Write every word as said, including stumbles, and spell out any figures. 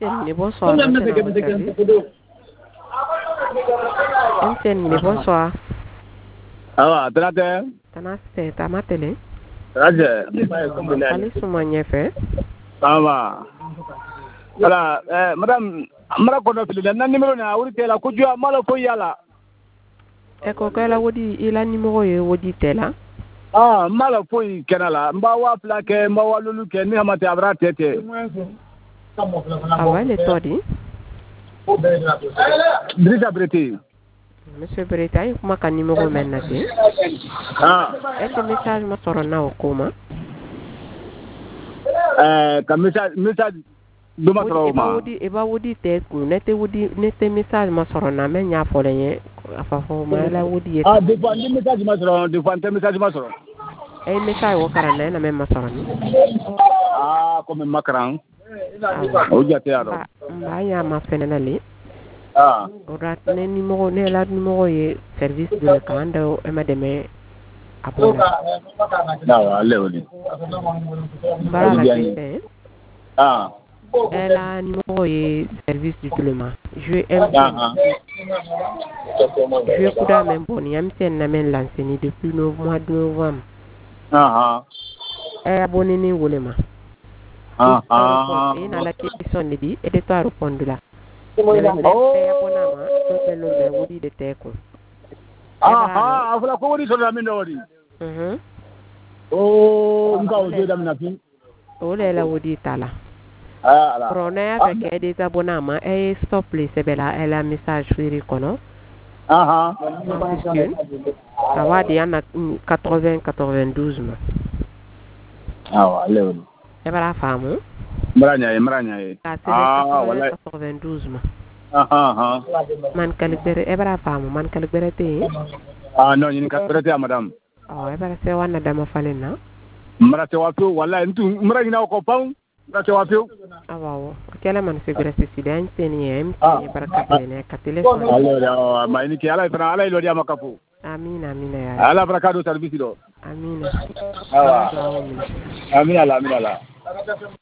M T N, bonsoir. M T N, bonsoir. Ah, Tanate. Tanate, Tamatele. Raja. Allez sur mon nyeffe. Ah, va. Voilà, eh, madame, amara kono fili na numéro na wuri tela ko jua mala ko yala. E ko kala wodi ila numéro ye wodi tela. Ah, mala ko kenala mba wa plake mba wa lulu ke ni hamate abra tete. Ah ouais, les todi. Drisa Breti. Monsieur Breta, il kuma ka numéro maintenant. Ah. Est ce message ma soro na okoma? Eh, ka message message duma soro ma. Wodi e ba wodi te ku nete wodi nete message ma soro na men nya folenye afa fo ma la wodi. Ah, de fois ni message ma soro, de fois te message ma soro. E message wo karana na men ma soro ni. Ah, comme macran. O jate aro. Ba ya ma fenenali. Ah. Ora ne numéro ne la numéro ye service de la commande e ma deme abola. Dawa leoli. Bara la tete. Ah. Elle a un numéro et service du paiement. Je aime. Je vais couper même bon. Il y a un petit namen lancé depuis le mois de novembre. Ah ah. Elle est abonnée ni wolema. Ah ah. Et dans la question de dit et de toi répondre là. Oh. Ah ah. Afla ko woni so na min wodi. Mhm. Oh, nga o je dam na fin. O le la wodi tala. Ah ala. Prona avec elle des abonnements et stop les c'est bella elle a message sur kono. Ah ah. Ça va dire en quatre-vingts quatre-vingt-douze ma. Ah wa leoli. E bara famu. Mranya e mranya e. Ah wala quatre-vingt-douze ma. Ah ah ah. Man kalibere e bara famu man kalibere te. Ah non, ni kalibere madame. Oh e bara se wana dama falena. Mara te wapi wala ntu mra ina ko pam. Mra te wapi. Ah wow. Kela man se grâce si dan teni em teni barakate ne ka téléphone. Alors ma ni ki ala ifra ala ilo dia makafu. Amina amina ya. Ala barakado service do. Amina. Ah. Amina la amina la.